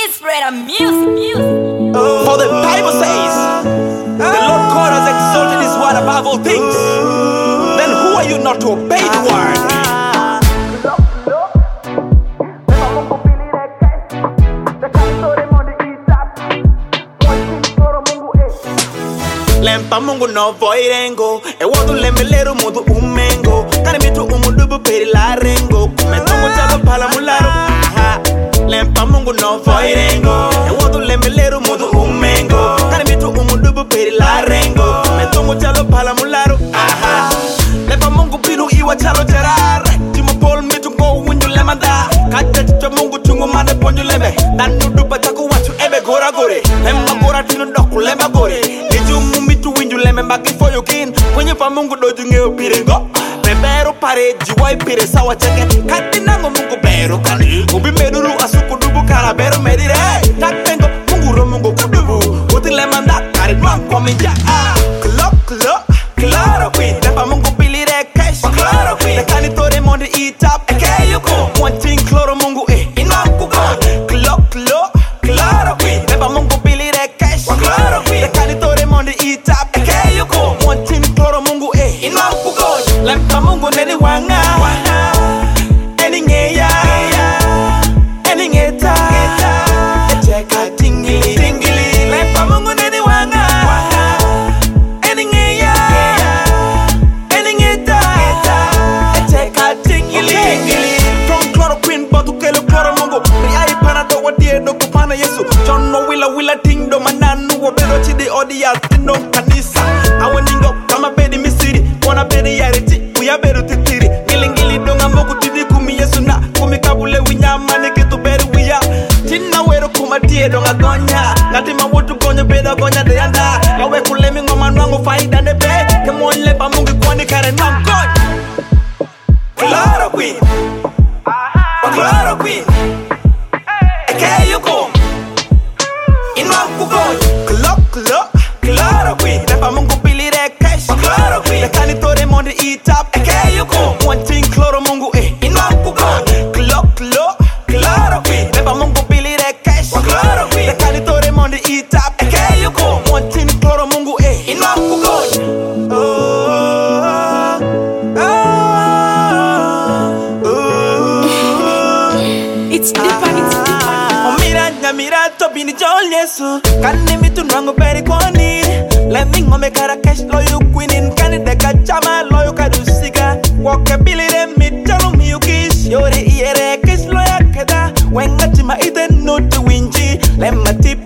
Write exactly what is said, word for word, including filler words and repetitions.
Spread music, music. For the Bible says, the Lord God has exalted His word above all things. Then who are you not to obey the word? Lempa mungu no voirengo, e wadu lemeleru mudu umengo, kare mitu umudubu peri la rengo, kumetongo chalo pala mularo. Aha. Lempa mungu no voirengo, e wadu lemeleru mudu umengo, kare mitu umudubu peri la rengo, kumetongo chalo pala mularo. Aha. Lempa mungu pinu iwa chalo cherar, timo pol mitu go windu lemanda, kacha chicho mungu chungu mane ponju leme, danu dupa chaku wachu ebe gora gore, lemba gora tinu doku lemba gore. Remember before you kin when you mungu doju ngeo pirengo bebero pare jiwai pire sawa cheke katina ngo mungu bero kani ubi meduru asuku dubu kara bero medire takengo mungu ro mungu kudubu utile manda kare dwan kominja ah klo klo claro queen remember mungu bilire cash claro queen kani tore monde eat up okay you go one thing claro mungu eh inangu go klo klo claro queen remember mungu bilire cash claro queen kani tore monde eat up Lempa mungu neni wanga Eni ngeya Eni ngeta Echeka tingili Tingili Lempa mungu neni wanga Eni ngeya Eni ngeta Echeka tingili From chloroquine Batu kelo chloro mungu Riai panado wadie doku pana yesu Chono wila wila ting do mananu Wabero chidi odia Tino kanisa Awe ningo kama bedi misiri Wana bedi yariti ya beru titiri ngilingili donga moku tidi kumi yesu na kumi kabule winyama niki tu beru wiya tina wero kuma tie donga gonya ngati mawotu gonya beda gonya deyanda lawe kulemi ngoma nwangu faida nebe kemonle pa mungi kwani kare nwangoy Claro queen Claro queen Eke yuko Inwangu goy Klo klo Claro queen Nepa mungu bilire cash Claro queen Lekani tore monde eat up one thing claro mungu eh inwangu go klo klo claro queen never mungu bilire cash claro queen the canitore monde eat up okay you go one thing claro mungu eh inwangu go oh oh oh it's deeper it's deeper oh mira mira to bini jol yesu kanni mitu nwangu beri kwani let me ngome kara cash loyo queen kani deka chama loyo kadusiga Woke bilire mitalo miyukish Yore iere kish loya keda Wenga tima ide no to winji Lemma tip